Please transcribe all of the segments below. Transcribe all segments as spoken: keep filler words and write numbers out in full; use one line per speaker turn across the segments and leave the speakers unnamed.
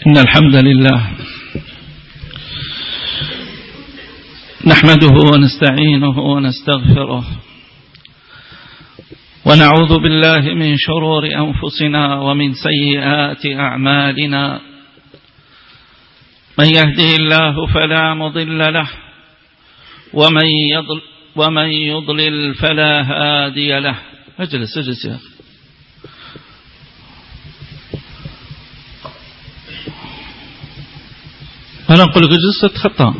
إن الحمد لله نحمده ونستعينه ونستغفره ونعوذ بالله من شرور أنفسنا ومن سيئات أعمالنا. من يهده الله فلا مضل له ومن يضل ومن يضلل فلا هادي له. اجلس اجلس يا أخي. أنا أقول لك اجلس تخطى.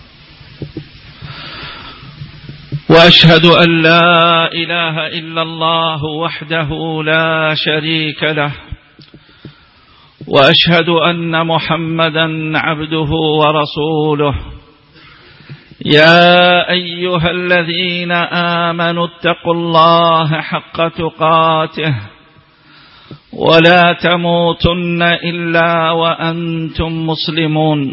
وأشهد أن لا إله إلا الله وحده لا شريك له، وأشهد أن محمدا عبده ورسوله. يا أيها الذين آمنوا اتقوا الله حق تقاته ولا تموتن إلا وأنتم مسلمون.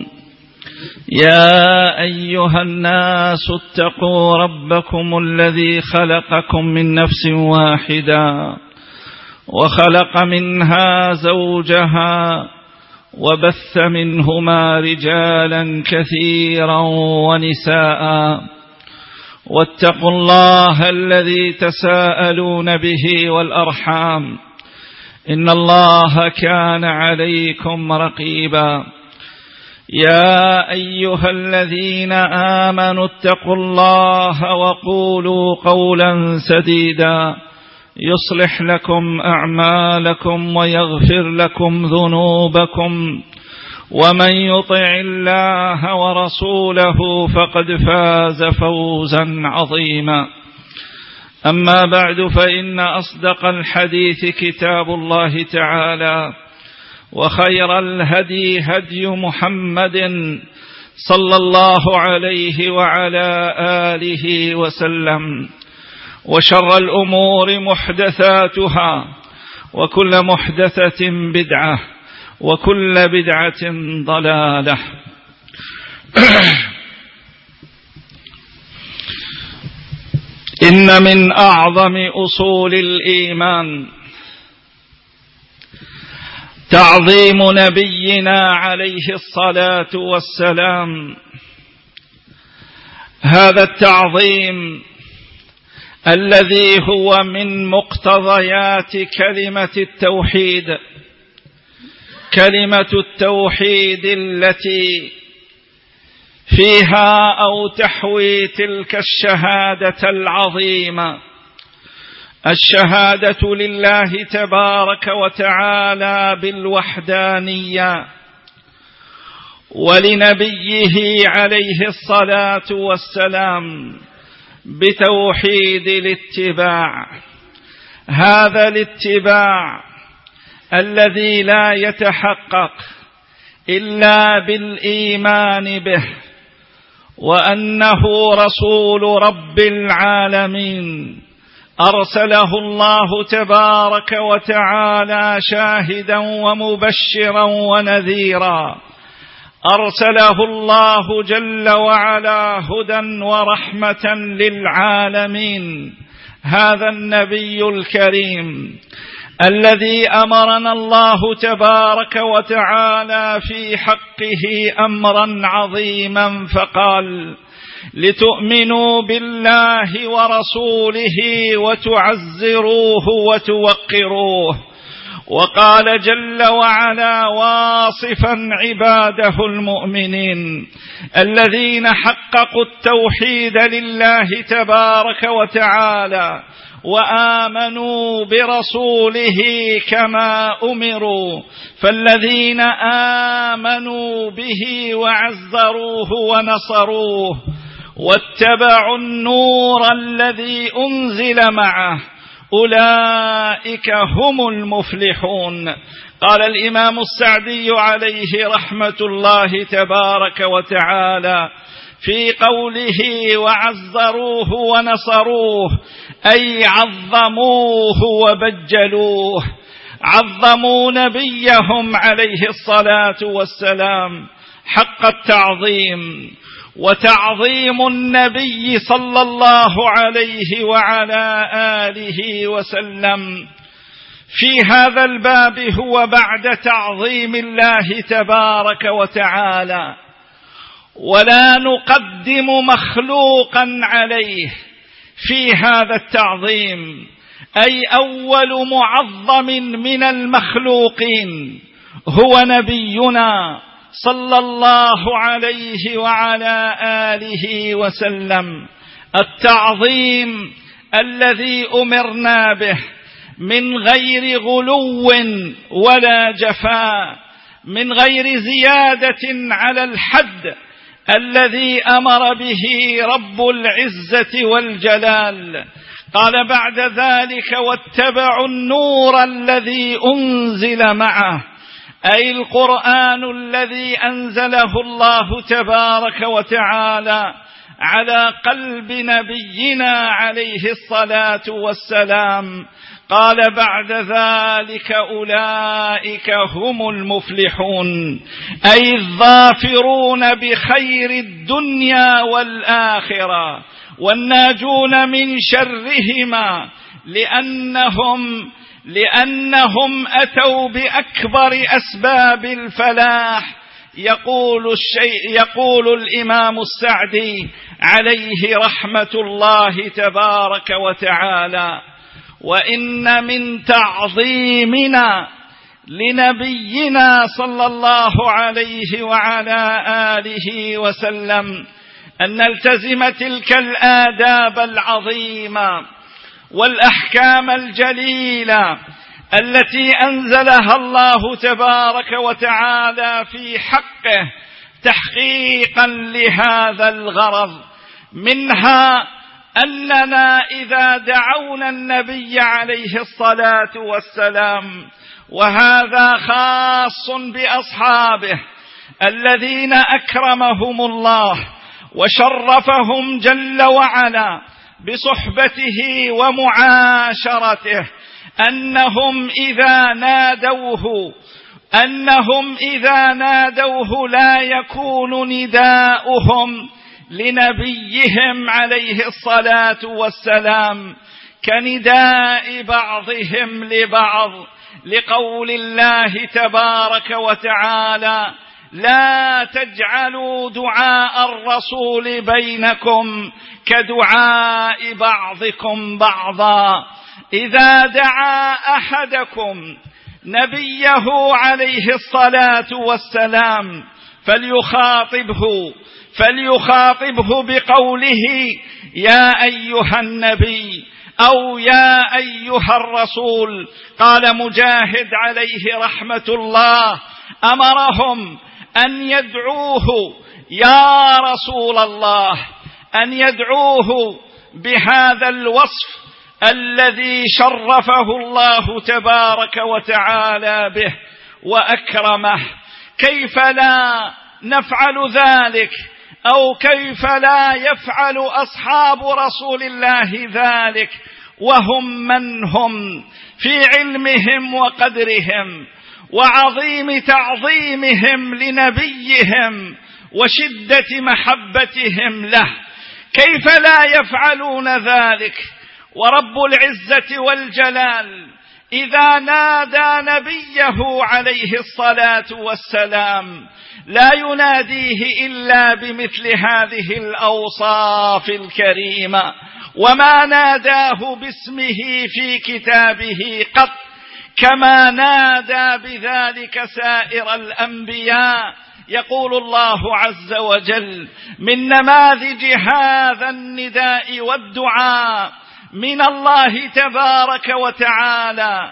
يا أيها الناس اتقوا ربكم الذي خلقكم من نفس واحدة وخلق منها زوجها وبث منهما رجالا كثيرا ونساء، واتقوا الله الذي تساءلون به والأرحام إن الله كان عليكم رقيبا. يا أيها الذين آمنوا اتقوا الله وقولوا قولا سديدا يصلح لكم أعمالكم ويغفر لكم ذنوبكم، ومن يطع الله ورسوله فقد فاز فوزا عظيما. أما بعد، فإن أصدق الحديث كتاب الله تعالى، وخير الهدي هدي محمد صلى الله عليه وعلى آله وسلم، وشر الأمور محدثاتها، وكل محدثة بدعة، وكل بدعة ضلالة. إن من أعظم أصول الإيمان تعظيم نبينا عليه الصلاة والسلام. هذا التعظيم الذي هو من مقتضيات كلمة التوحيد، كلمة التوحيد التي فيها أو تحوي تلك الشهادة العظيمة، الشهادة لله تبارك وتعالى بالوحدانية، ولنبيه عليه الصلاة والسلام بتوحيد الاتباع. هذا الاتباع الذي لا يتحقق إلا بالإيمان به، وأنه رسول رب العالمين، أرسله الله تبارك وتعالى شاهدا ومبشرا ونذيرا، أرسله الله جل وعلا هدى ورحمة للعالمين. هذا النبي الكريم الذي أمرنا الله تبارك وتعالى في حقه أمرا عظيما، فقال: لتؤمنوا بالله ورسوله وتعزروه وتوقروه. وقال جل وعلا واصفا عباده المؤمنين الذين حققوا التوحيد لله تبارك وتعالى وآمنوا برسوله كما أمروا، فالذين آمنوا به وعزروه ونصروه واتبعوا النور الذي أنزل معه أولئك هم المفلحون. قال الإمام السعدي عليه رحمة الله تبارك وتعالى في قوله وعزروه ونصروه، أي عظموه وبجلوه، عظموا نبيهم عليه الصلاة والسلام حق التعظيم. وتعظيم النبي صلى الله عليه وعلى آله وسلم
في هذا الباب هو بعد تعظيم الله تبارك وتعالى، ولا نقدم مخلوقا عليه في هذا التعظيم، أي أول معظم من المخلوقين هو نبينا صلى الله عليه وعلى آله وسلم، التعظيم الذي أمرنا به من غير غلو ولا جفاء، من غير زيادة على الحد الذي أمر به رب العزة والجلال. قال بعد ذلك: واتبعوا النور الذي أنزل معه، أي القرآن الذي أنزله الله تبارك وتعالى على قلب نبينا عليه الصلاة والسلام. قال بعد ذلك: أولئك هم المفلحون، أي الظافرون بخير الدنيا والآخرة والناجون من شرهما، لأنهم لأنهم أتوا بأكبر أسباب الفلاح. يقول الشيء يقول الإمام السعدي عليه رحمة الله تبارك وتعالى: وإن من تعظيمنا لنبينا صلى الله عليه وعلى آله وسلم أن نلتزم تلك الآداب العظيمة والأحكام الجليلة التي أنزلها الله تبارك وتعالى في حقه تحقيقا لهذا الغرض. منها أننا إذا دعونا النبي عليه الصلاة والسلام، وهذا خاص بأصحابه الذين أكرمهم الله وشرفهم جل وعلا بصحبته ومعاشرته، أنهم إذا نادوه أنهم إذا نادوه لا يكون نداؤهم لنبيهم عليه الصلاة والسلام كنداء بعضهم لبعض، لقول الله تبارك وتعالى: لا تجعلوا دعاء الرسول بينكم كدعاء بعضكم بعضا. إذا دعا أحدكم نبيه عليه الصلاة والسلام فليخاطبه فليخاطبه بقوله: يا أيها النبي أو يا أيها الرسول. قال مجاهد عليه رحمة الله: أمرهم أن يدعوه يا رسول الله، أن يدعوه بهذا الوصف الذي شرفه الله تبارك وتعالى به وأكرمه. كيف لا نفعل ذلك؟ أو كيف لا يفعل أصحاب رسول الله ذلك وهم من هم في علمهم وقدرهم وعظيم تعظيمهم لنبيهم وشدة محبتهم له؟ كيف لا يفعلون ذلك ورب العزة والجلال إذا نادى نبيه عليه الصلاة والسلام لا يناديه إلا بمثل هذه الأوصاف الكريمة، وما ناداه باسمه في كتابه قط، كما نادى بذلك سائر الأنبياء. يقول الله عز وجل من نماذج هذا النداء والدعاء من الله تبارك وتعالى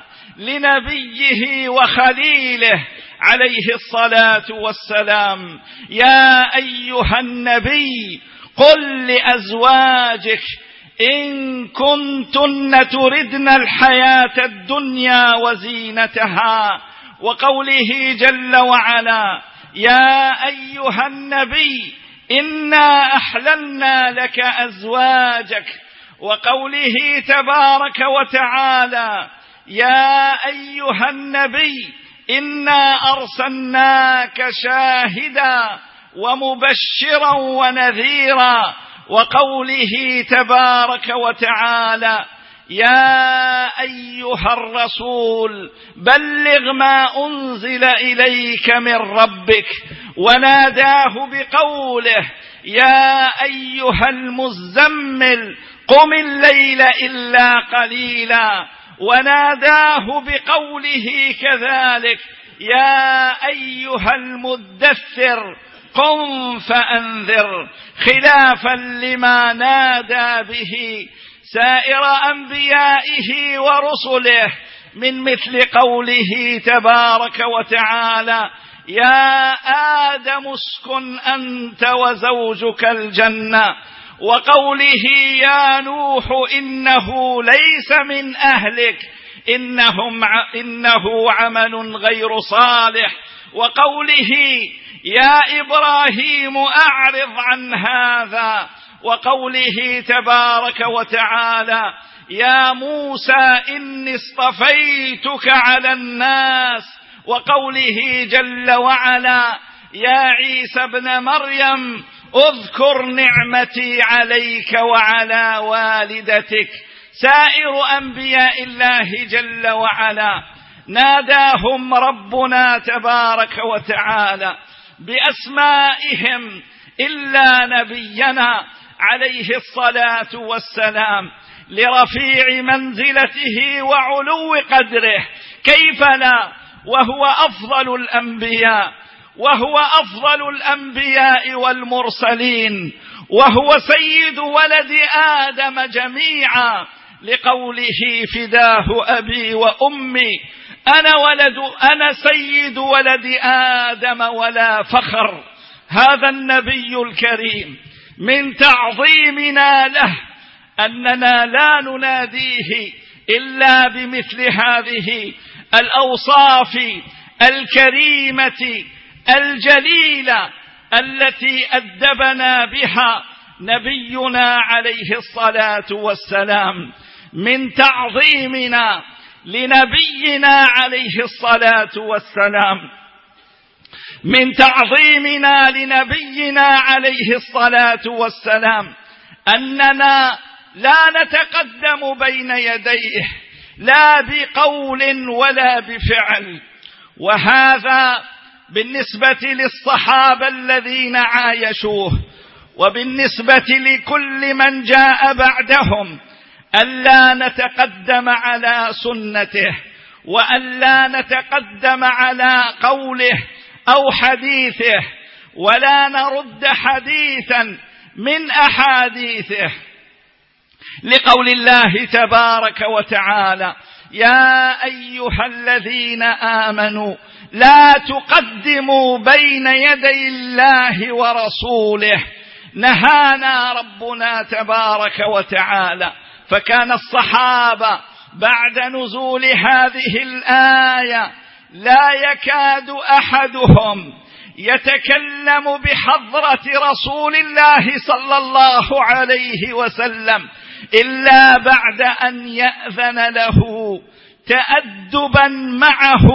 لنبيه وخليله عليه الصلاة والسلام: يا أيها النبي قل لأزواجك إن كنتن تردن الحياة الدنيا وزينتها. وقوله جل وعلا: يا أيها النبي إنا أحللنا لك أزواجك. وقوله تبارك وتعالى: يا أيها النبي إنا أرسلناك شاهدا ومبشرا ونذيرا. وقوله تبارك وتعالى: يا أيها الرسول بلغ ما أنزل إليك من ربك، وناداه بقوله يا أيها المزمل قم الليل إلا قليلا، وناداه بقوله كذلك يا أيها المدثر قم فأنذر، خلافا لما نادى به سائر أنبيائه ورسله من مثل قوله تبارك وتعالى يا آدم اسكن أنت وزوجك الجنة، وقوله يا نوح إنه ليس من أهلك إنهم إنه عمل غير صالح، وقوله يا إبراهيم أعرض عن هذا، وقوله تبارك وتعالى يا موسى إني اصطفيتك على الناس، وقوله جل وعلا يا عيسى ابن مريم اذكر نعمتي عليك وعلى والدتك. سائر أنبياء الله جل وعلا ناداهم ربنا تبارك وتعالى بأسمائهم إلا نبينا عليه الصلاة والسلام لرفيع منزلته وعلو قدره، كيف لا وهو أفضل الأنبياء، وهو أفضل الأنبياء والمرسلين، وهو سيد ولد آدم جميعا، لقوله فداه أبي وأمي أنا ولد أنا سيد ولد آدم ولا فخر. هذا النبي الكريم من تعظيمنا له أننا لا نناديه إلا بمثل هذه الأوصاف الكريمة الجليلة التي أدبنا بها نبينا عليه الصلاة والسلام، من تعظيمنا لنبينا عليه الصلاة والسلام من تعظيمنا لنبينا عليه الصلاة والسلام أننا لا نتقدم بين يديه لا بقول ولا بفعل. وهذا بالنسبة للصحابة الذين عايشوه، وبالنسبة لكل من جاء بعدهم، ألا نتقدم على سنته، وألا نتقدم على قوله أو حديثه، ولا نرد حديثا من أحاديثه، لقول الله تبارك وتعالى يا أيها الذين آمنوا لا تقدموا بين يدي الله ورسوله. نهانا ربنا تبارك وتعالى، فكان الصحابة بعد نزول هذه الآية لا يكاد أحدهم يتكلم بحضرة رسول الله صلى الله عليه وسلم إلا بعد أن يأذن له، تأدبا معه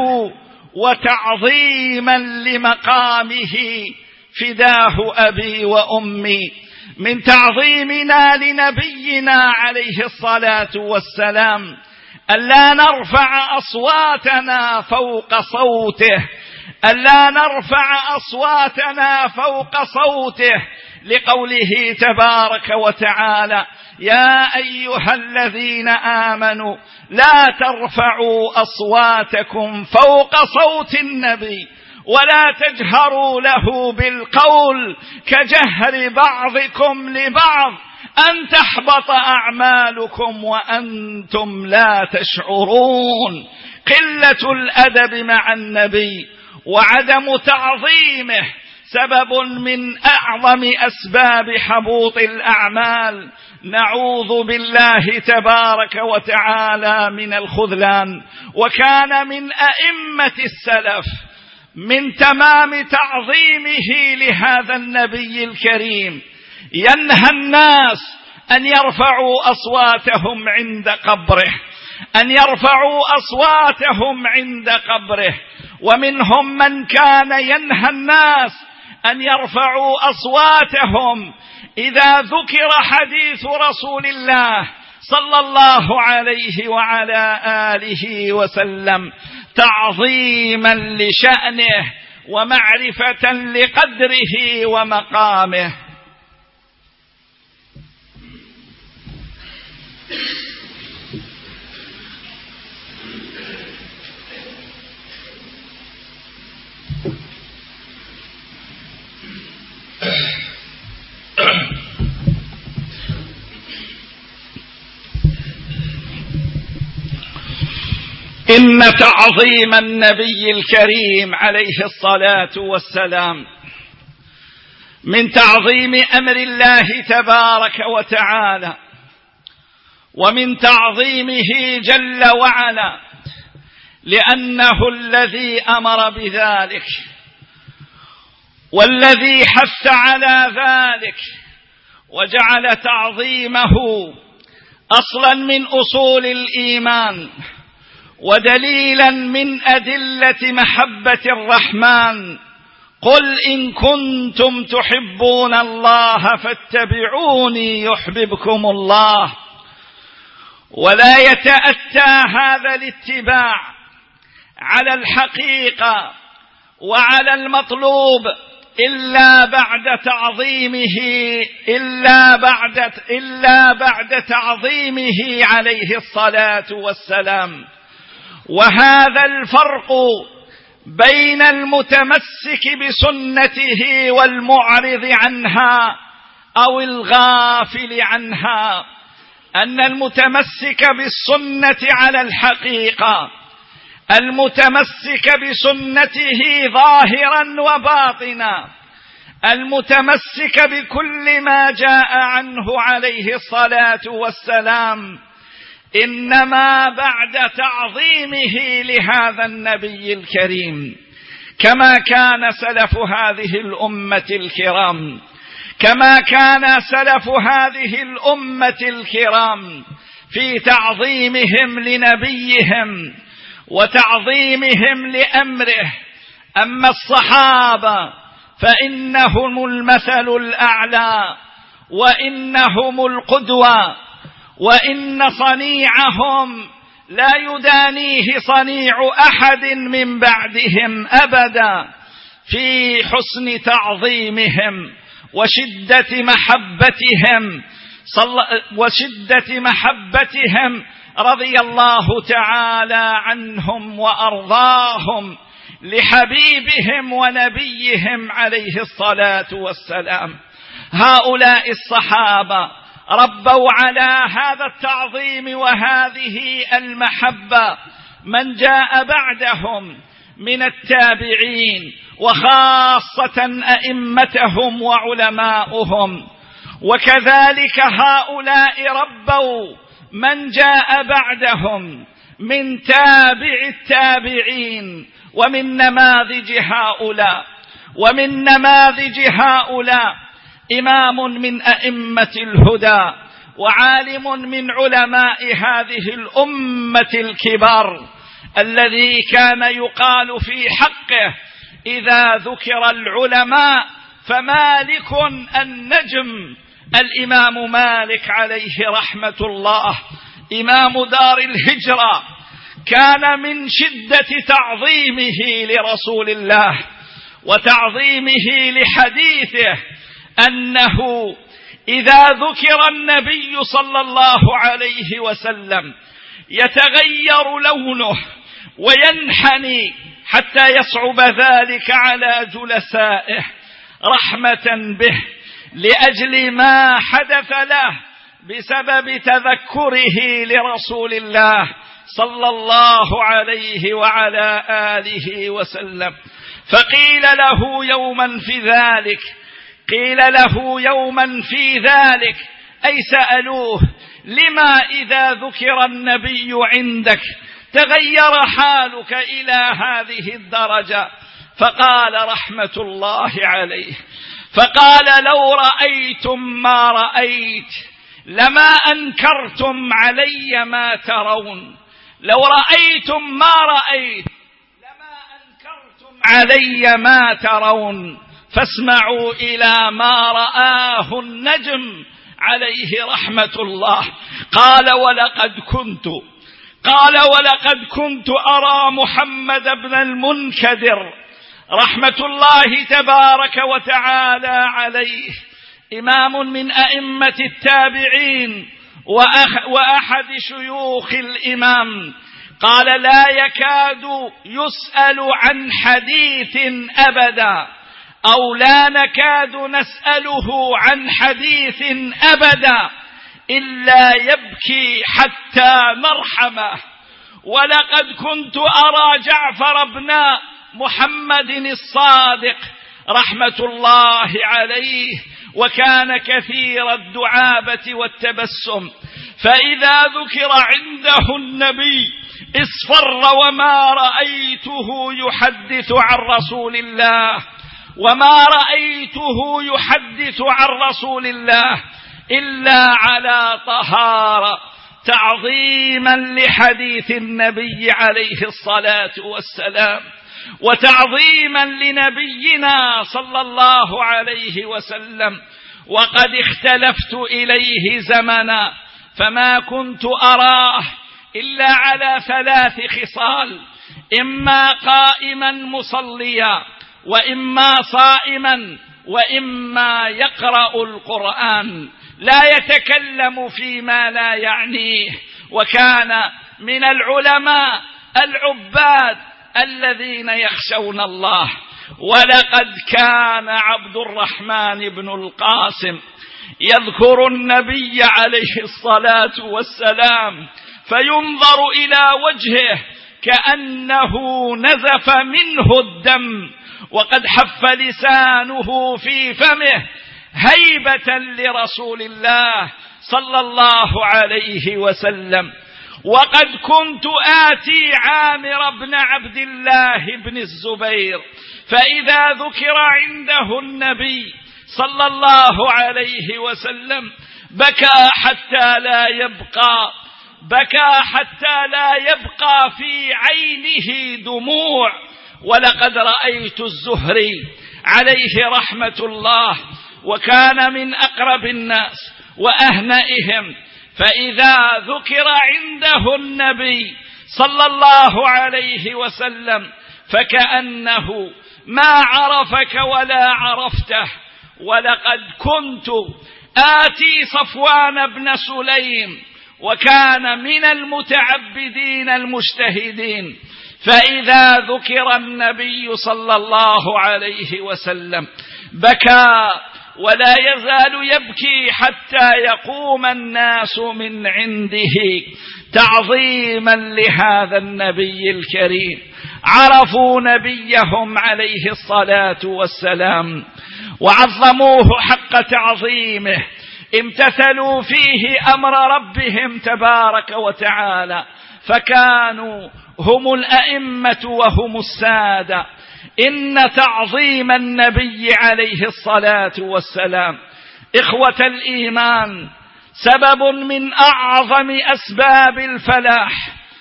وتعظيما لمقامه فداه أبي وأمي. من تعظيمنا لنبينا عليه الصلاة والسلام ألا نرفع أصواتنا فوق صوته ألا نرفع أصواتنا فوق صوته لقوله تبارك وتعالى يا أيها الذين آمنوا لا ترفعوا أصواتكم فوق صوت النبي ولا تجهروا له بالقول كجهر بعضكم لبعض أن تحبط أعمالكم وأنتم لا تشعرون. قلة الأدب مع النبي وعدم تعظيمه سبب من أعظم أسباب حبوط الأعمال. نعوذ بالله تبارك وتعالى من الخذلان. وكان من أئمة السلف من تمام تعظيمه لهذا النبي الكريم ينهى الناس أن يرفعوا أصواتهم عند قبره أن يرفعوا أصواتهم عند قبره ومنهم من كان ينهى الناس أن يرفعوا أصواتهم إذا ذكر حديث رسول الله صلى الله عليه وعلى آله وسلم تعظيما لشأنه ومعرفة لقدره ومقامه. إن تعظيم النبي الكريم عليه الصلاة والسلام من تعظيم أمر الله تبارك وتعالى، ومن تعظيمه جل وعلا، لأنه الذي أمر بذلك والذي حث على ذلك، وجعل تعظيمه أصلا من أصول الإيمان ودليلا من أدلة محبة الرحمن. قل إن كنتم تحبون الله فاتبعوني يحببكم الله. ولا يتأتى هذا الاتباع على الحقيقة وعلى المطلوب إلا بعد تعظيمه إلا بعد إلا بعد تعظيمه عليه الصلاة والسلام. وهذا الفرق بين المتمسك بسنته والمعرض عنها أو الغافل عنها، أن المتمسك بالسنة على الحقيقة، المتمسك بسنته ظاهرا وباطنا، المتمسك بكل ما جاء عنه عليه الصلاة والسلام، إنما بعد تعظيمه لهذا النبي الكريم، كما كان سلف هذه الأمة الكرام كما كان سلف هذه الأمة الكرام في تعظيمهم لنبيهم وتعظيمهم لأمره. أما الصحابة فإنهم المثل الأعلى وإنهم القدوة، وإن صنيعهم لا يدانيه صنيع أحد من بعدهم أبدا في حسن تعظيمهم وشدة محبتهم وشدة محبتهم رضي الله تعالى عنهم وأرضاهم لحبيبهم ونبيهم عليه الصلاة والسلام. هؤلاء الصحابة ربوا على هذا التعظيم وهذه المحبة من جاء بعدهم من التابعين، وخاصة أئمتهم وعلماؤهم، وكذلك هؤلاء ربوا من جاء بعدهم من تابع التابعين. ومن نماذج هؤلاء ومن نماذج هؤلاء إمام من أئمة الهدى وعالم من علماء هذه الأمة الكبار، الذي كان يقال في حقه إذا ذكر العلماء فمالك النجم، الإمام مالك عليه رحمة الله، إمام دار الهجرة، كان من شدة تعظيمه لرسول الله وتعظيمه لحديثه أنه إذا ذكر النبي صلى الله عليه وسلم يتغير لونه وينحني حتى يصعب ذلك على جلسائه رحمة به لأجل ما حدث له بسبب تذكره لرسول الله صلى الله عليه وعلى آله وسلم. فقيل له يوما في ذلك قيل له يوما في ذلك أي سألوه: لما إذا ذكر النبي عندك تغير حالك إلى هذه الدرجة؟ فقال رحمة الله عليه، فقال: لو رأيتم ما رأيت لما أنكرتم علي ما ترون، لو رأيتم ما رأيت لما أنكرتم علي ما ترون، فاسمعوا إلى ما رآه النجم عليه رحمة الله قال ولقد كنت قال ولقد كنت أرى محمد بن المنكدر رحمة الله تبارك وتعالى عليه، إمام من أئمة التابعين وأحد شيوخ الإمام، قال لا يكاد يسأل عن حديث أبدا، أو لا نكاد نسأله عن حديث أبدا إلا يبكي حتى نرحمه. ولقد كنت أرى جعفر بن محمد الصادق رحمة الله عليه، وكان كثير الدعابة والتبسم، فإذا ذكر عنده النبي اصفر وما رأيته يحدث عن رسول الله وما رأيته يحدث عن رسول الله إلا على طهارة، تعظيما لحديث النبي عليه الصلاة والسلام، وتعظيما لنبينا صلى الله عليه وسلم. وقد اختلفت إليه زمنا فما كنت أراه إلا على ثلاث خصال: إما قائما مصليا، وإما صائما، وإما يقرأ القرآن، لا يتكلم فيما لا يعنيه. وكان من العلماء العباد الذين يخشون الله. ولقد كان عبد الرحمن بن القاسم يذكر النبي عليه الصلاة والسلام فينظر إلى وجهه كأنه نزف منه الدم، وقد حف لسانه في فمه هيبة لرسول الله صلى الله عليه وسلم. وقد كنت آتي عامر بن عبد الله بن الزبير فإذا ذكر عنده النبي صلى الله عليه وسلم بكى حتى لا يبقى بكى حتى لا يبقى في عينه دموع. ولقد رأيت الزهري عليه رحمة الله، وكان من أقرب الناس وأهنئهم، فإذا ذكر عنده النبي صلى الله عليه وسلم فكأنه ما عرفك ولا عرفته. ولقد كنت آتي صفوان بن سليم وكان من المتعبدين المجتهدين، فإذا ذكر النبي صلى الله عليه وسلم بكى ولا يزال يبكي حتى يقوم الناس من عنده تعظيما لهذا النبي الكريم. عرفوا نبيهم عليه الصلاة والسلام وعظموه حق تعظيمه، امتثلوا فيه أمر ربهم تبارك وتعالى، فكانوا هم الأئمة وهم السادة. إن تعظيم النبي عليه الصلاة والسلام إخوة الإيمان سبب من أعظم أسباب الفلاح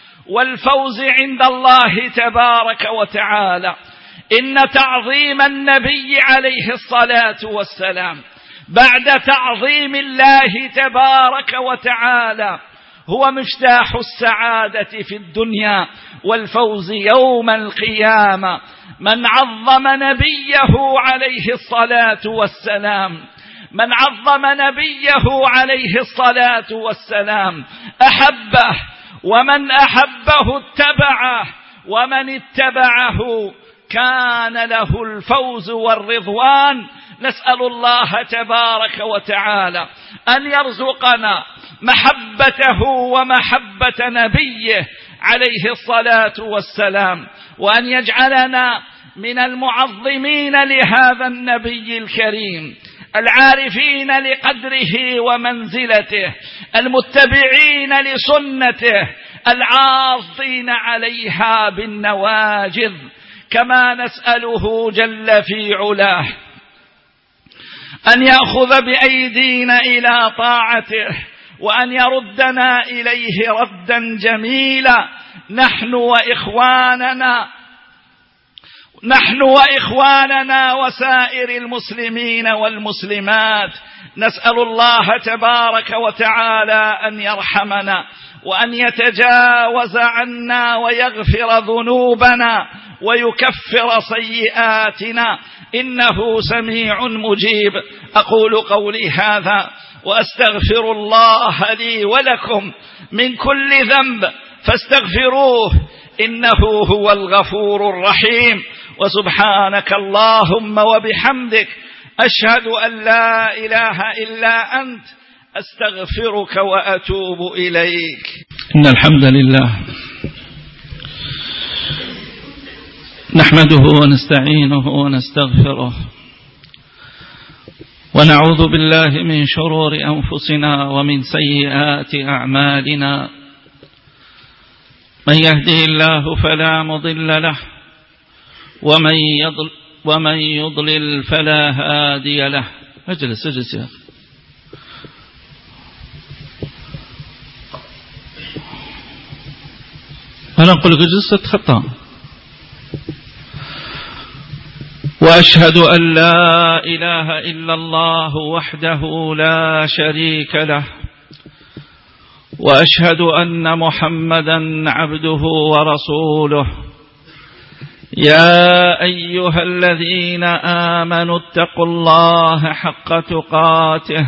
والفوز عند الله تبارك وتعالى. إن تعظيم النبي عليه الصلاة والسلام بعد تعظيم الله تبارك وتعالى هو مفتاح السعادة في الدنيا والفوز يوم القيامة. من عظم نبيه عليه الصلاة والسلام من عظم نبيه عليه الصلاة والسلام أحبه، ومن أحبه اتبعه، ومن اتبعه كان له الفوز والرضوان. نسأل الله تبارك وتعالى أن يرزقنا محبته ومحبة نبيه عليه الصلاة والسلام، وأن يجعلنا من المعظمين لهذا النبي الكريم، العارفين لقدره ومنزلته، المتبعين لسنته، العاضين عليها بالنواجذ. كما نسأله جل في علاه أن يأخذ بأيدينا إلى طاعته، وأن يردنا إليه ردا جميلا نحن وإخواننا نحن وإخواننا وسائر المسلمين والمسلمات نسأل الله تبارك وتعالى أن يرحمنا وأن يتجاوز عنا ويغفر ذنوبنا ويكفر سيئاتنا، إنه سميع مجيب. أقول قولي هذا وأستغفر الله لي ولكم من كل ذنب فاستغفروه إنه هو الغفور الرحيم. وسبحانك اللهم وبحمدك أشهد أن لا إله إلا أنت أستغفرك وأتوب إليك.
إن الحمد لله نحمده ونستعينه ونستغفره ونعوذ بالله من شرور أنفسنا ومن سيئات أعمالنا، من يهده الله فلا مضل له ومن يضل ومن يضلل فلا هادي له. اجلس اجلس يا أخي. أنا أقول لك اجلس تتخطى. وأشهد أن لا إله إلا الله وحده لا شريك له، وأشهد أن محمدا عبده ورسوله. يا أيها الذين آمنوا اتقوا الله حق تقاته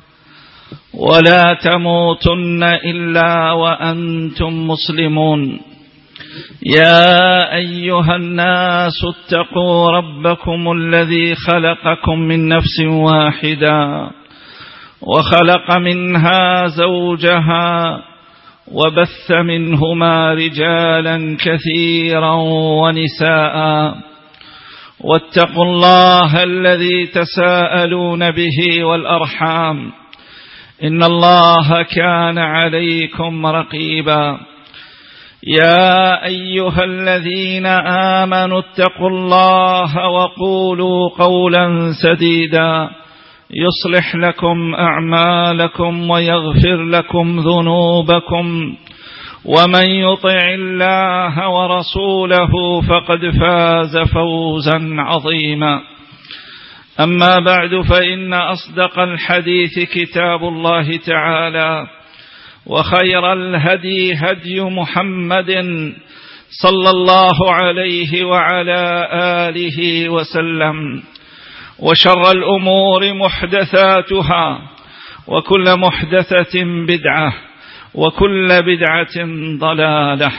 ولا تموتن إلا وأنتم مسلمون. يا أيها الناس اتقوا ربكم الذي خلقكم من نفس واحدة وخلق منها زوجها وبث منهما رجالا كثيرا ونساء، واتقوا الله الذي تساءلون به والأرحام إن الله كان عليكم رقيبا. يا أيها الذين آمنوا اتقوا الله وقولوا قولا سديدا يصلح لكم أعمالكم ويغفر لكم ذنوبكم، ومن يطع الله ورسوله فقد فاز فوزا عظيما. أما بعد، فإن أصدق الحديث كتاب الله تعالى، وخير الهدي هدي محمد صلى الله عليه وعلى آله وسلم، وشر الأمور محدثاتها، وكل محدثة بدعة، وكل بدعة ضلالة.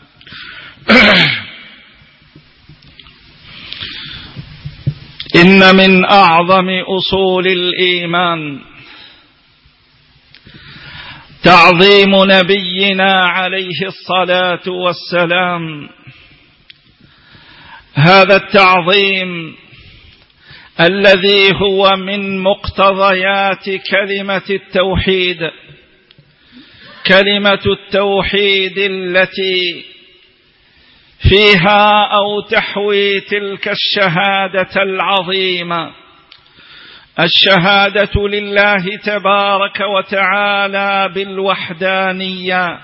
إن من أعظم أصول الإيمان تعظيم نبينا عليه الصلاة والسلام. هذا التعظيم الذي هو من مقتضيات كلمة التوحيد، كلمة التوحيد التي فيها أو تحوي تلك الشهادة العظيمة، الشهادة لله تبارك وتعالى بالوحدانية،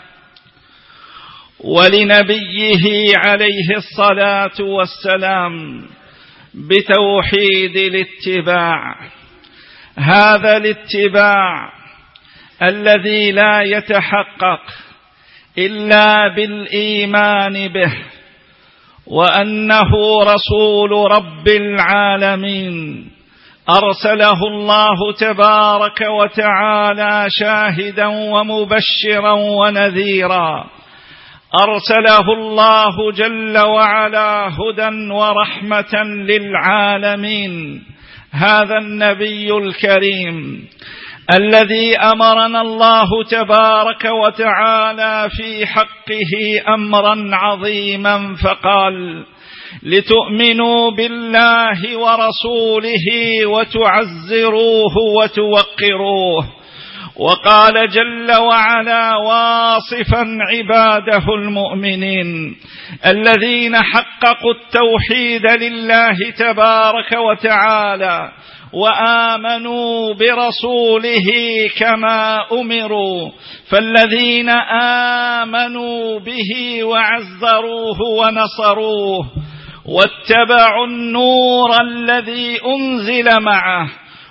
ولنبيه عليه الصلاة والسلام بتوحيد الاتباع. هذا الاتباع الذي لا يتحقق إلا بالإيمان به، وأنه رسول رب العالمين، أرسله الله تبارك وتعالى شاهدا ومبشرا ونذيرا، أرسله الله جل وعلا هدى ورحمة للعالمين. هذا النبي الكريم الذي أمرنا الله تبارك وتعالى في حقه أمرا عظيما، فقال: لتؤمنوا بالله ورسوله وتعزروه وتوقروه. وقال جل وعلا واصفا عباده المؤمنين الذين حققوا التوحيد لله تبارك وتعالى وآمنوا برسوله كما أمروا، فالذين آمنوا به وعزروه ونصروه
واتبعوا النور الذي أنزل معه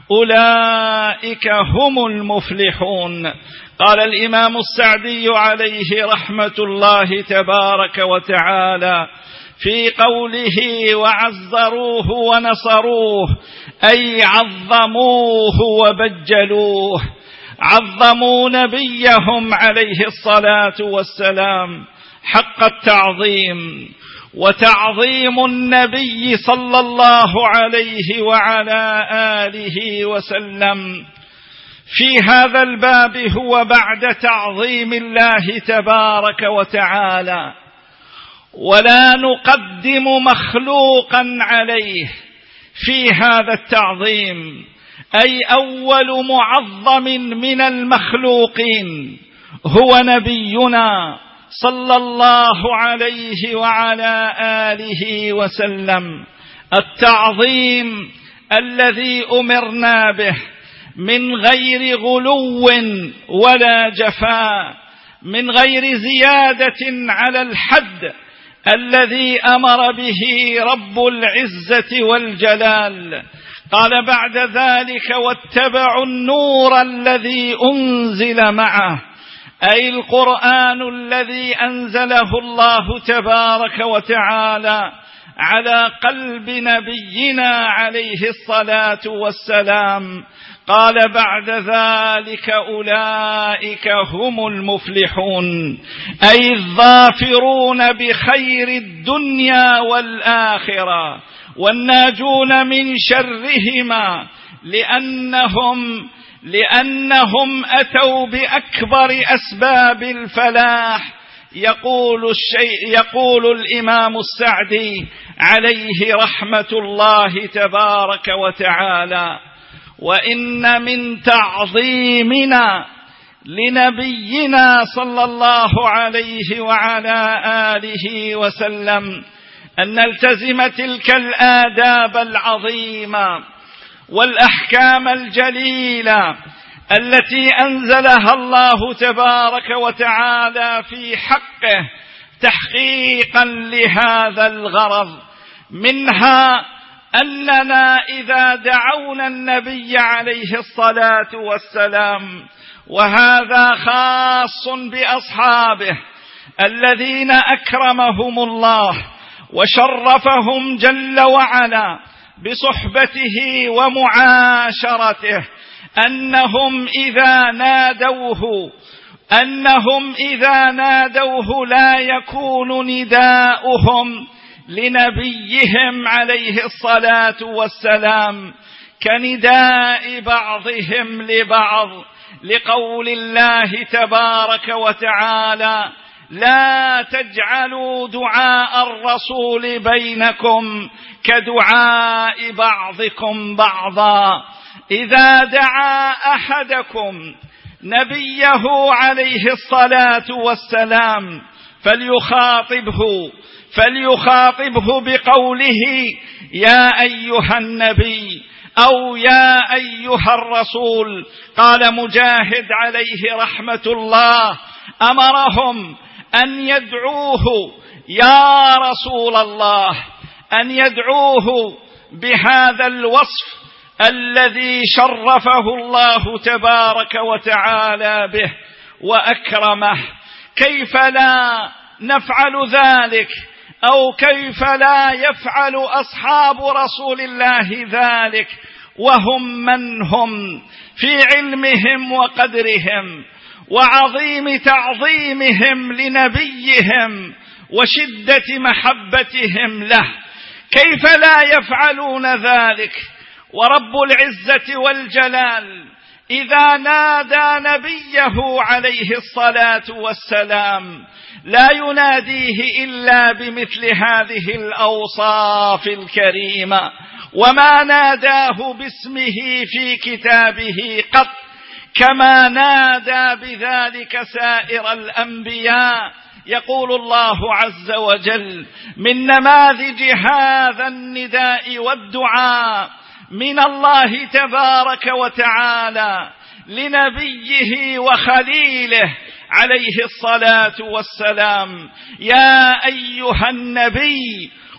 أولئك هم المفلحون. قال الإمام السعدي عليه رحمة الله تبارك وتعالى في قوله وعزروه ونصروه أي عظموه وبجلوه، عظموا نبيهم عليه الصلاة والسلام حق التعظيم، وتعظيم النبي صلى الله عليه وعلى آله وسلم في هذا الباب هو بعد تعظيم الله تبارك وتعالى، ولا نقدم مخلوقا عليه في هذا التعظيم، أي أول معظم من المخلوقين هو نبينا صلى الله عليه وعلى آله وسلم، التعظيم الذي أمرنا به من غير غلو ولا جفاء، من غير زيادة على الحد الذي أمر به رب العزة والجلال. قال بعد ذلك واتبعوا النور الذي أنزل معه، أي القرآن الذي أنزله الله تبارك وتعالى على قلب نبينا عليه الصلاة والسلام. قال بعد ذلك أولئك هم المفلحون، أي الظافرون بخير الدنيا والآخرة والناجون من شرهما، لأنهم لأنهم أتوا بأكبر أسباب الفلاح. يقول الشيء يقول الإمام السعدي عليه رحمة الله تبارك وتعالى وإن من تعظيمنا لنبينا صلى الله عليه وعلى آله وسلم أن نلتزم تلك الآداب العظيمة والأحكام الجليلة التي أنزلها الله تبارك وتعالى في حقه تحقيقا لهذا الغرض. منها أننا إذا دعونا النبي عليه الصلاة والسلام، وهذا خاص بأصحابه الذين أكرمهم الله وشرفهم جل وعلا بصحبته ومعاشرته، أنهم إذا نادوه أنهم إذا نادوه لا يكون نداؤهم لنبيهم عليه الصلاة والسلام كنداء بعضهم لبعض، لقول الله تبارك وتعالى لا تجعلوا دعاء الرسول بينكم كدعاء بعضكم بعضا. إذا دعا أحدكم نبيه عليه الصلاة والسلام فليخاطبه فليخاطبه بقوله يا أيها النبي أو يا أيها الرسول. قال مجاهد عليه رحمة الله أمرهم أن يدعوه يا رسول الله، أن يدعوه بهذا الوصف الذي شرفه الله تبارك وتعالى به وأكرمه. كيف لا نفعل ذلك، أو كيف لا يفعل أصحاب رسول الله ذلك وهم من هم في علمهم وقدرهم وعظيم تعظيمهم لنبيهم وشدة محبتهم له؟ كيف لا يفعلون ذلك ورب العزة والجلال إذا نادى نبيه عليه الصلاة والسلام لا يناديه إلا بمثل هذه الأوصاف الكريمة، وما ناداه باسمه في كتابه قط كما نادى بذلك سائر الأنبياء. يقول الله عز وجل من نماذج هذا النداء والدعاء من الله تبارك وتعالى لنبيه وخليله عليه الصلاة والسلام: يا أيها النبي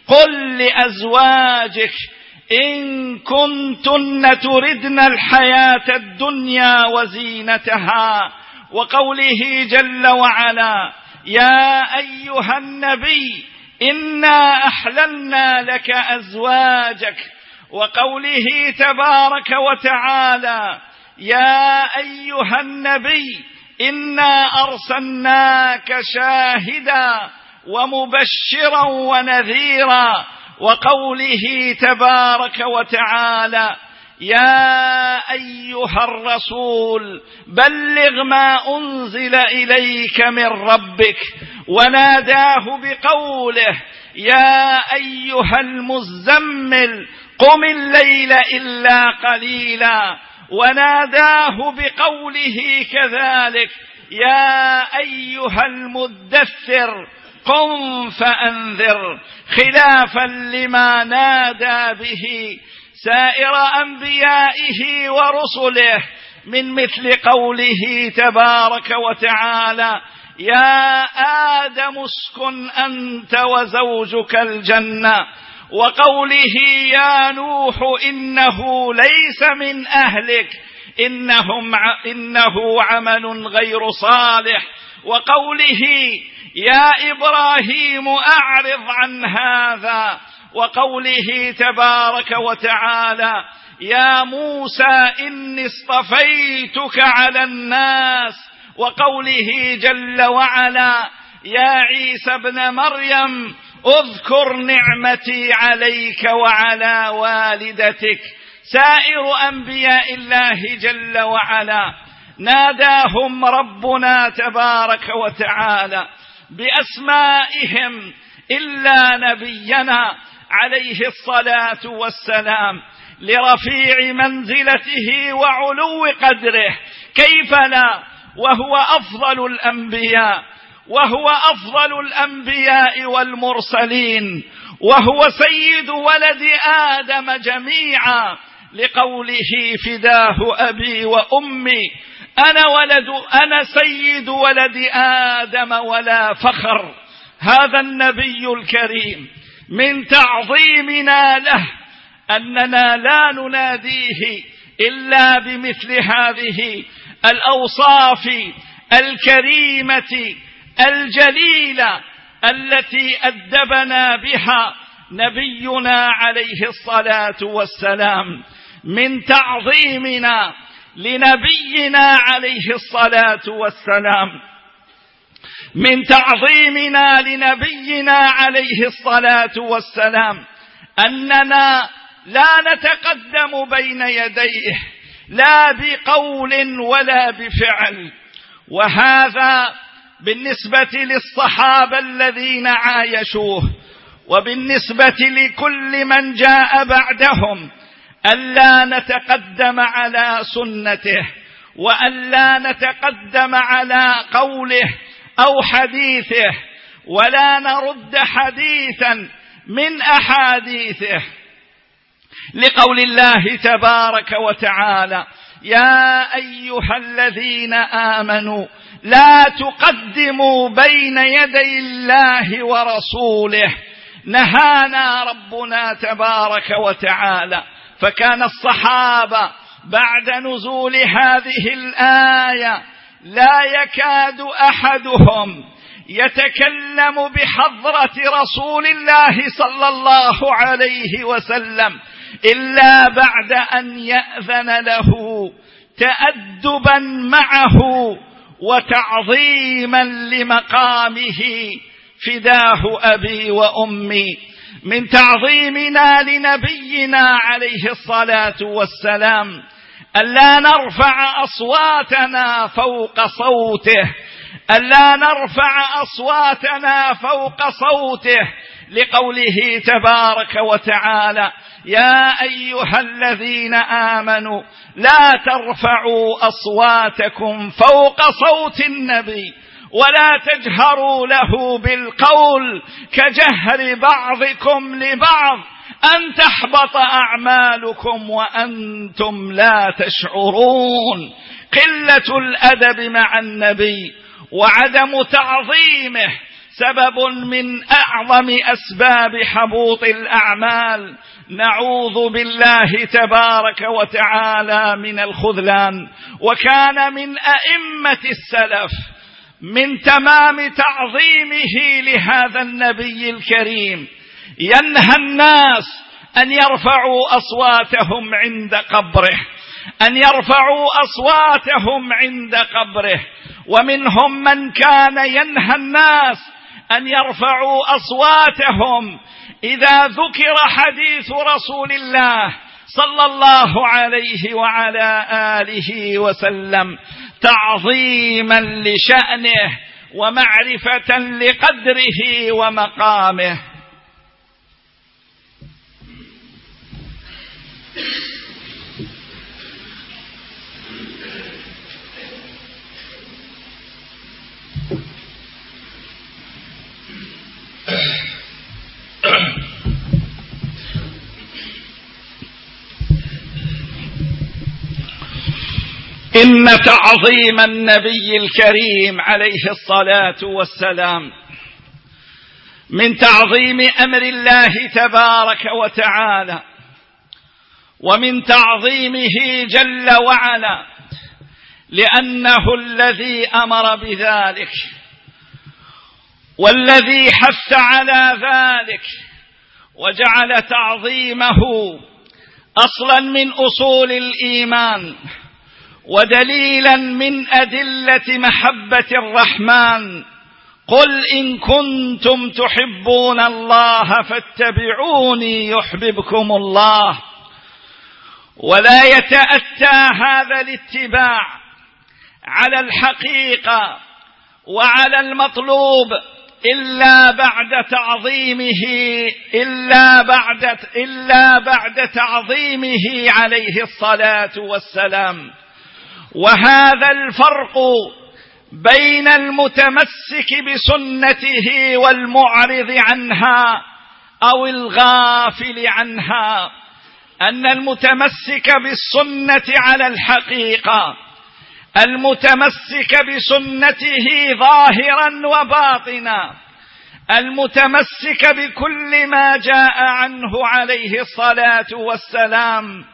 قل لأزواجك إن كنتن تردن الحياة الدنيا وزينتها. وقوله جل وعلا يا أيها النبي إنا أحللنا لك أزواجك. وقوله تبارك وتعالى يا أيها النبي إنا أرسلناك شاهدا ومبشرا ونذيرا. وقوله تبارك وتعالى يا أيها الرسول بلغ ما أنزل إليك من ربك. وناداه بقوله يا أيها المزمل قم الليل إلا قليلا. وناداه بقوله كذلك يا أيها المدثر قم فأنذر، خلافا لما نادى به سائر أنبيائه ورسله من مثل قوله تبارك وتعالى يا آدم اسكن أنت وزوجك الجنة. وقوله يا نوح إنه ليس من أهلك إنهم إنه عمل غير صالح. وقوله يا إبراهيم أعرض عن هذا. وقوله تبارك وتعالى يا موسى إني اصطفيتك على الناس. وقوله جل وعلا يا عيسى ابن مريم اذكر نعمتي عليك وعلى والدتك. سائر أنبياء الله جل وعلا ناداهم ربنا تبارك وتعالى بأسمائهم إلا نبينا عليه الصلاة والسلام لرفيع منزلته وعلو قدره. كيف لا وهو أفضل الأنبياء وهو أفضل الأنبياء والمرسلين وهو سيد ولد آدم جميعا، لقوله فداه أبي وأمي أنا ولد أنا سيد ولد آدم ولا فخر. هذا النبي الكريم من تعظيمنا له أننا لا نناديه إلا بمثل هذه الأوصاف الكريمة الجليلة التي أدبنا بها نبينا عليه الصلاة والسلام. من تعظيمنا لنبينا عليه الصلاة والسلام من تعظيمنا لنبينا عليه الصلاة والسلام أننا لا نتقدم بين يديه لا بقول ولا بفعل. وهذا بالنسبة للصحابة الذين عايشوه، وبالنسبة لكل من جاء بعدهم، ألا نتقدم على سنته وألا نتقدم على قوله أو حديثه ولا نرد حديثا من أحاديثه، لقول الله تبارك وتعالى يا أيها الذين آمنوا لا تقدموا بين يدي الله ورسوله. نهانا ربنا تبارك وتعالى. فكان الصحابة بعد نزول هذه الآية لا يكاد أحدهم يتكلم بحضرة رسول الله صلى الله عليه وسلم إلا بعد أن يأذن له تأدبا معه وتعظيما لمقامه فداه أبي وأمي. من تعظيمنا لنبينا عليه الصلاة والسلام ألا نرفع أصواتنا فوق صوته ألا نرفع أصواتنا فوق صوته لقوله تبارك وتعالى يا أيها الذين آمنوا لا ترفعوا أصواتكم فوق صوت النبي ولا تجهروا له بالقول كجهر بعضكم لبعض أن تحبط أعمالكم وأنتم لا تشعرون. قلة الأدب مع النبي وعدم تعظيمه سبب من أعظم أسباب حبوط الأعمال. نعوذ بالله تبارك وتعالى من الخذلان. وكان من أئمة السلف من تمام تعظيمه لهذا النبي الكريم ينهى الناس أن يرفعوا أصواتهم عند قبره، أن يرفعوا أصواتهم عند قبره. ومنهم من كان ينهى الناس أن يرفعوا أصواتهم إذا ذكر حديث رسول الله صلى الله عليه وعلى آله وسلم، تعظيما لشأنه ومعرفة لقدره ومقامه. إن تعظيم النبي الكريم عليه الصلاة والسلام من تعظيم أمر الله تبارك وتعالى، ومن تعظيمه جل وعلا، لأنه الذي أمر بذلك والذي حث على ذلك، وجعل تعظيمه أصلا من أصول الإيمان ودليلا من أدلة محبة الرحمن. قل إن كنتم تحبون الله فاتبعوني يحببكم الله. ولا يتأتى هذا الاتباع على الحقيقة وعلى المطلوب إلا بعد تعظيمه إلا بعد إلا بعد تعظيمه عليه الصلاة والسلام. وهذا الفرق بين المتمسك بسنته والمعرض عنها أو الغافل عنها، أن المتمسك بالسنة على الحقيقة، المتمسك بسنته ظاهرا وباطنا، المتمسك بكل ما جاء عنه عليه الصلاة والسلام،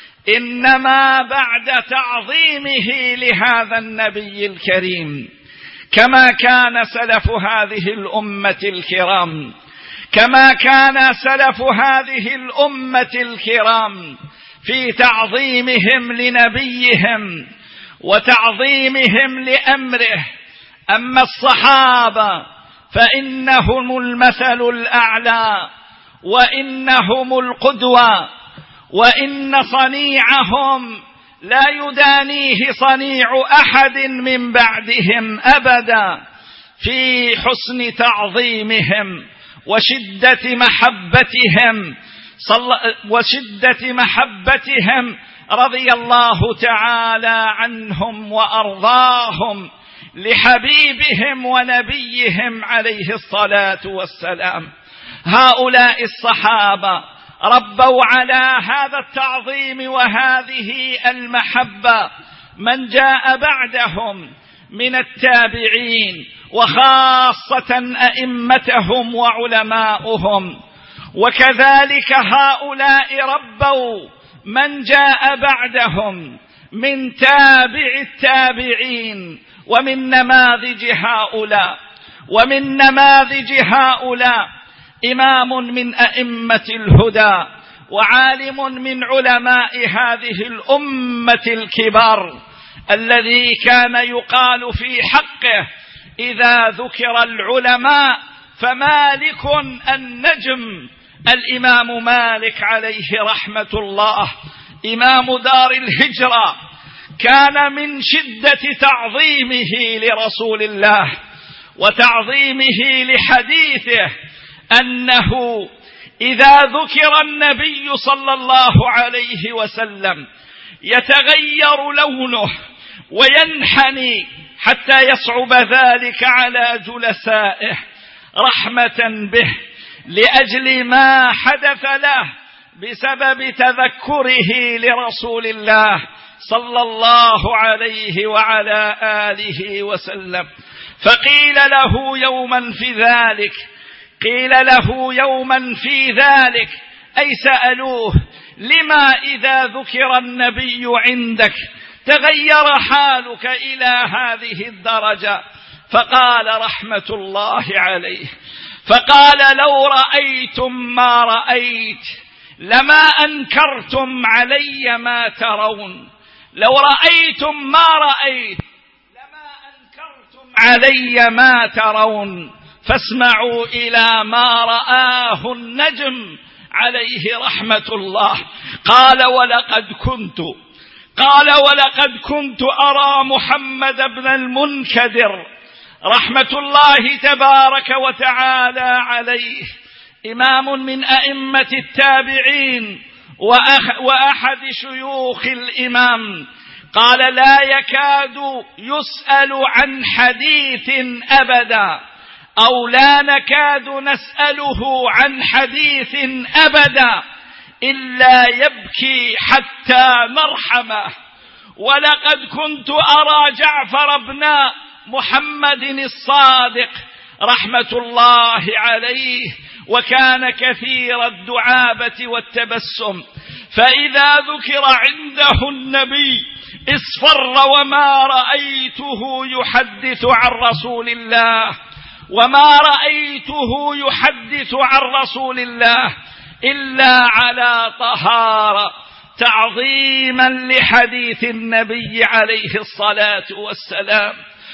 إنما بعد تعظيمه لهذا النبي الكريم، كما كان سلف هذه الأمة الكرام كما كان سلف هذه الأمة الكرام في تعظيمهم لنبيهم وتعظيمهم لأمره. أما الصحابة فإنهم المثل الأعلى وإنهم القدوة، وإن صنيعهم لا يدانيه صنيع أحد من بعدهم أبدا في حسن تعظيمهم وشدة محبتهم وشدة محبتهم رضي الله تعالى عنهم وأرضاهم لحبيبهم ونبيهم عليه الصلاة والسلام. هؤلاء الصحابة ربوا على هذا التعظيم وهذه المحبة من جاء بعدهم من التابعين، وخاصة أئمتهم وعلماؤهم. وكذلك هؤلاء ربوا من جاء بعدهم من تابع التابعين. ومن نماذج هؤلاء ومن نماذج هؤلاء إمام من أئمة الهدى وعالم من علماء هذه الأمة الكبار، الذي كان يقال في حقه إذا ذكر العلماء فمالك النجم، الإمام مالك عليه رحمة الله، إمام دار الهجرة، كان من شدة تعظيمه لرسول الله وتعظيمه لحديثه أنه إذا ذكر النبي صلى الله عليه وسلم يتغير لونه وينحني حتى يصعب ذلك على جلسائه رحمة به لأجل ما حدث له بسبب تذكره لرسول الله صلى الله عليه وعلى آله وسلم. فقيل له يوما في ذلك قيل له يوما في ذلك أي سألوه: لما إذا ذكر النبي عندك تغير حالك إلى هذه الدرجة؟ فقال: رحمة الله عليه. فقال: لو رأيتم ما رأيت لما أنكرتم علي ما ترون. لو رأيتم ما رأيت لما أنكرتم علي ما ترون. فاسمعوا إلى ما رآه النجم عليه رحمة الله. قال: ولقد كنت قال ولقد كنت أرى محمد بن المنكدر رحمة الله تبارك وتعالى عليه، إمام من أئمة التابعين وأحد شيوخ الإمام، قال: لا يكاد يسأل عن حديث أبدا، أو لا نكاد نسأله عن حديث أبدا إلا يبكي حتى نرحمه. ولقد كنت أرى جعفر بن محمد الصادق رحمة الله عليه، وكان كثير الدعابة والتبسم، فإذا ذكر عنده النبي اصفر، وما رأيته يحدث عن رسول الله وما رأيته يحدث عن رسول الله إلا على طهارة، تعظيما لحديث النبي عليه الصلاة والسلام،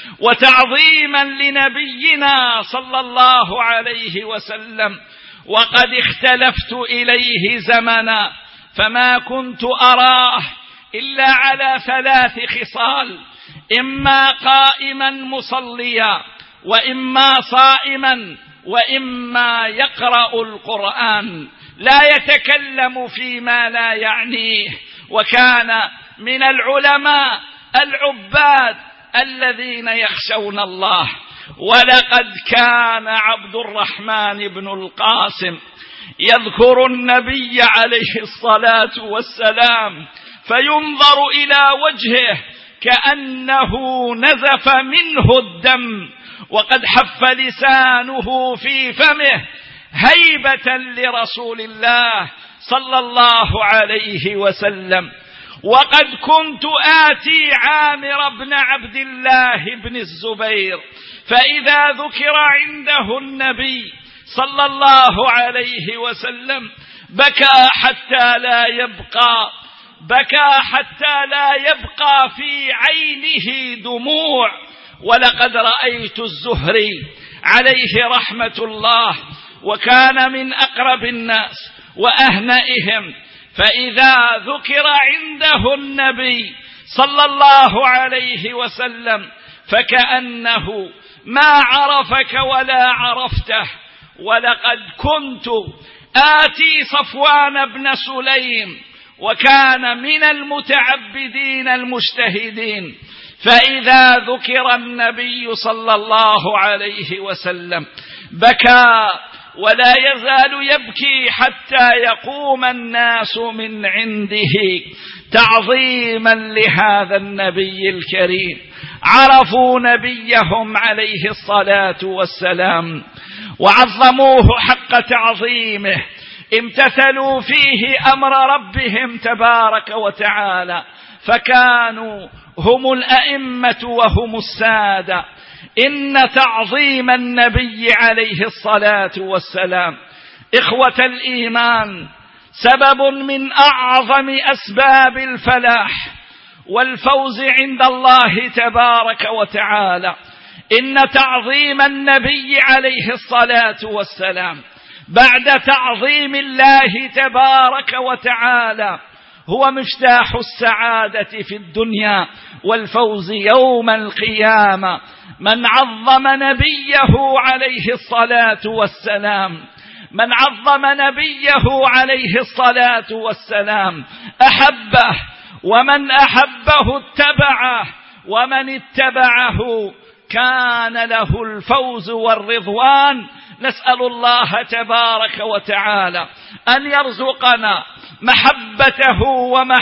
وتعظيما لنبينا صلى الله عليه وسلم. وقد اختلفت إليه زمنا، فما كنت أراه إلا على ثلاث خصال: إما قائما مصليا، وإما صائما، وإما يقرأ القرآن، لا يتكلم فيما لا يعنيه. وكان من العلماء العباد الذين يخشون الله. ولقد كان عبد الرحمن بن القاسم يذكر النبي عليه الصلاة والسلام فينظر إلى وجهه كأنه نزف منه الدم، وقد حف لسانه في فمه هيبة لرسول الله صلى الله عليه وسلم. وقد كنت آتي عامر بن عبد الله بن الزبير، فإذا ذكر عنده النبي صلى الله عليه وسلم بكى حتى لا يبقى بكى حتى لا يبقى في عينه دموع. ولقد رأيت الزهري عليه رحمة الله، وكان من أقرب الناس وأهنئهم، فإذا ذكر عنده النبي صلى الله عليه وسلم فكأنه ما عرفك ولا عرفته. ولقد كنت آتي صفوان بن سليم، وكان من المتعبدين المجتهدين، فإذا ذكر النبي صلى الله عليه وسلم بكى، ولا يزال يبكي حتى يقوم الناس من عنده تعظيما لهذا النبي الكريم. عرفوا نبيهم عليه الصلاة والسلام وعظموه حق تعظيمه، امتثلوا فيه أمر ربهم تبارك وتعالى، فكانوا هم الأئمة وهم السادة. إن تعظيم النبي عليه الصلاة والسلام إخوة الإيمان سبب من أعظم أسباب الفلاح والفوز عند الله تبارك وتعالى. إن تعظيم النبي عليه الصلاة والسلام بعد تعظيم الله تبارك وتعالى هو مفتاح السعادة في الدنيا والفوز يوم القيامة. من عظم نبيه عليه الصلاة والسلام من عظم نبيه عليه الصلاة والسلام أحبه، ومن أحبه اتبعه، ومن اتبعه كان له الفوز والرضوان. نسأل الله تبارك وتعالى أن يرزقنا محبته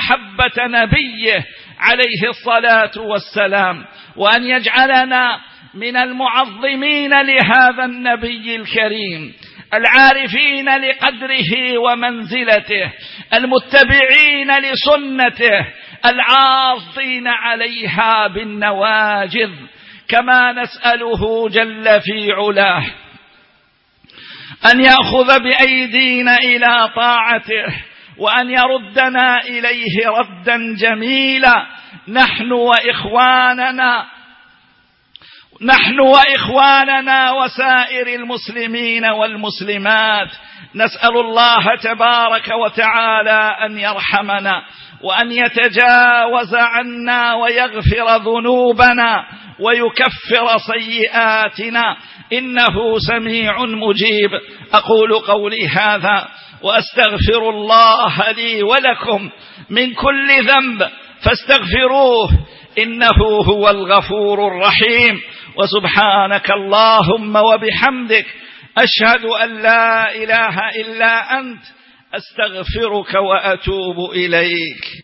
ومحبة نبيه عليه الصلاة والسلام، وأن يجعلنا من المعظمين لهذا النبي الكريم، العارفين لقدره ومنزلته، المتبعين لسنته، العاضين عليها بالنواجذ. كما نسأله جل في علاه أن يأخذ بأيدينا إلى طاعته، وأن يردنا إليه ردا جميلا، نحن وإخواننا نحن وإخواننا وسائر المسلمين والمسلمات. نسأل الله تبارك وتعالى أن يرحمنا وأن يتجاوز عنا ويغفر ذنوبنا ويكفر سيئاتنا، إنه سميع مجيب. أقول قولي هذا وأستغفر الله لي ولكم من كل ذنب فاستغفروه إنه هو الغفور الرحيم. وسبحانك اللهم وبحمدك أشهد أن لا إله إلا أنت أستغفرك وأتوب إليك.